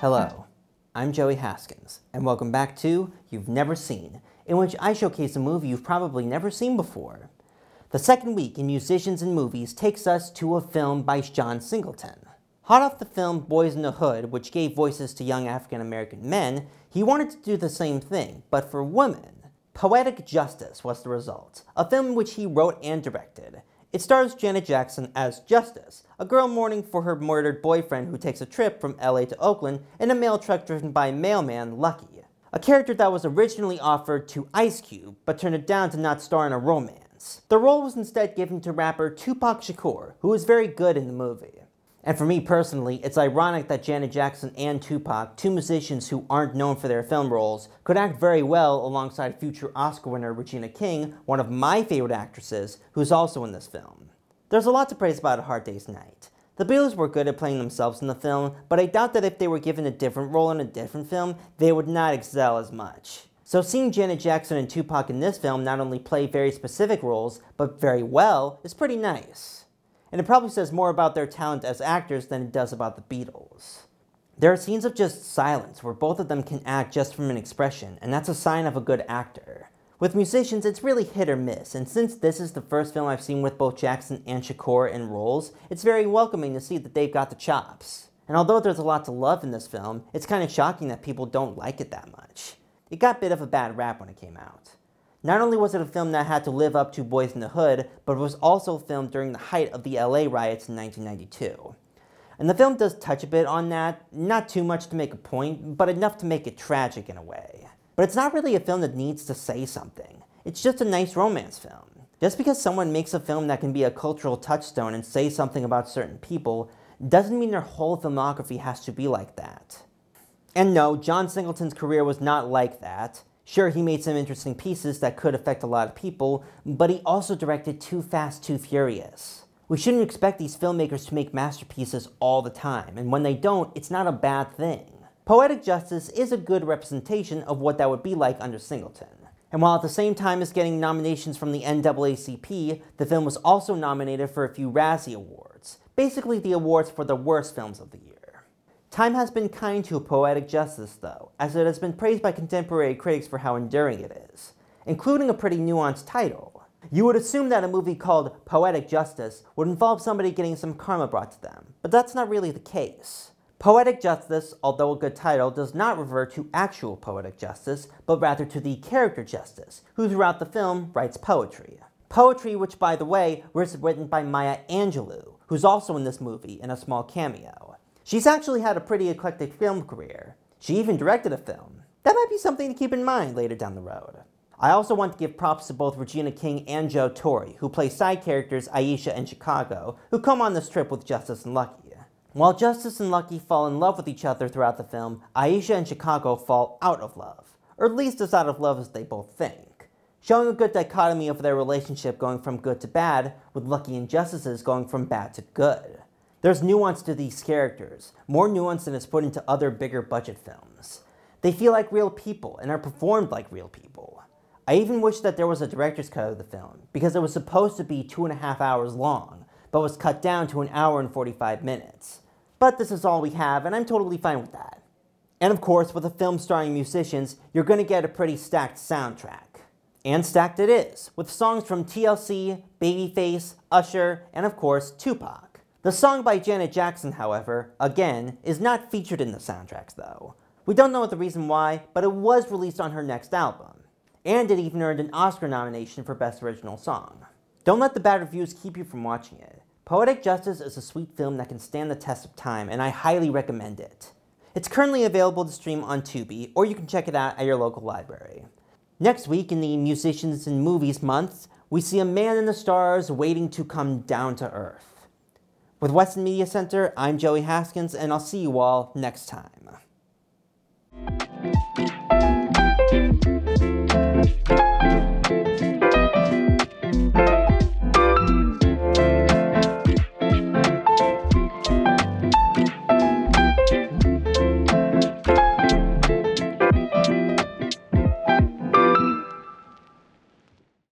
Hello, I'm Joey Haskins, and welcome back to You've Never Seen, in which I showcase a movie you've probably never seen before. The second week in Musicians and Movies takes us to a film by John Singleton. Hot off the film Boys in the Hood, which gave voices to young African-American men, he wanted to do the same thing, but for women. Poetic Justice was the result, a film which he wrote and directed. It stars Janet Jackson as Justice, a girl mourning for her murdered boyfriend who takes a trip from LA to Oakland in a mail truck driven by mailman Lucky, a character that was originally offered to Ice Cube, but turned it down to not star in a romance. The role was instead given to rapper Tupac Shakur, who was very good in the movie. And for me personally, it's ironic that Janet Jackson and Tupac, two musicians who aren't known for their film roles, could act very well alongside future Oscar winner Regina King, one of my favorite actresses, who's also in this film. There's a lot to praise about A Hard Day's Night. The Beatles were good at playing themselves in the film, but I doubt that if they were given a different role in a different film, they would not excel as much. So seeing Janet Jackson and Tupac in this film not only play very specific roles, but very well, is pretty nice. And it probably says more about their talent as actors than it does about the Beatles. There are scenes of just silence where both of them can act just from an expression, and that's a sign of a good actor. With musicians, it's really hit or miss, and since this is the first film I've seen with both Jackson and Shakur in roles, it's very welcoming to see that they've got the chops. And although there's a lot to love in this film, it's kind of shocking that people don't like it that much. It got a bit of a bad rap when it came out. Not only was it a film that had to live up to Boys in the Hood, but it was also filmed during the height of the LA riots in 1992. And the film does touch a bit on that, not too much to make a point, but enough to make it tragic in a way. But it's not really a film that needs to say something. It's just a nice romance film. Just because someone makes a film that can be a cultural touchstone and say something about certain people, doesn't mean their whole filmography has to be like that. And no, John Singleton's career was not like that. Sure, he made some interesting pieces that could affect a lot of people, but he also directed Too Fast, Too Furious. We shouldn't expect these filmmakers to make masterpieces all the time, and when they don't, it's not a bad thing. Poetic Justice is a good representation of what that would be like under Singleton. And while at the same time as getting nominations from the NAACP, the film was also nominated for a few Razzie Awards, basically the awards for the worst films of the year. Time has been kind to Poetic Justice, though, as it has been praised by contemporary critics for how enduring it is, including a pretty nuanced title. You would assume that a movie called Poetic Justice would involve somebody getting some karma brought to them, but that's not really the case. Poetic Justice, although a good title, does not refer to actual poetic justice, but rather to the character Justice, who throughout the film writes poetry. Poetry which, by the way, was written by Maya Angelou, who's also in this movie in a small cameo. She's actually had a pretty eclectic film career. She even directed a film. That might be something to keep in mind later down the road. I also want to give props to both Regina King and Joe Torre, who play side characters Aisha and Chicago, who come on this trip with Justice and Lucky. While Justice and Lucky fall in love with each other throughout the film, Aisha and Chicago fall out of love, or at least as out of love as they both think, showing a good dichotomy of their relationship going from good to bad, with Lucky and Justice's going from bad to good. There's nuance to these characters, more nuance than is put into other bigger budget films. They feel like real people and are performed like real people. I even wish that there was a director's cut of the film, because it was supposed to be 2.5 hours long, but was cut down to 1 hour and 45 minutes. But this is all we have, and I'm totally fine with that. And of course, with a film starring musicians, you're going to get a pretty stacked soundtrack. And stacked it is, with songs from TLC, Babyface, Usher, and of course, Tupac. The song by Janet Jackson, however, again, is not featured in the soundtracks though. We don't know the reason why, but it was released on her next album. And it even earned an Oscar nomination for Best Original Song. Don't let the bad reviews keep you from watching it. Poetic Justice is a sweet film that can stand the test of time, and I highly recommend it. It's currently available to stream on Tubi, or you can check it out at your local library. Next week in the Musicians and Movies month, we see a man in the stars waiting to come down to earth. With Weston Media Center, I'm Joey Haskins, and I'll see you all next time.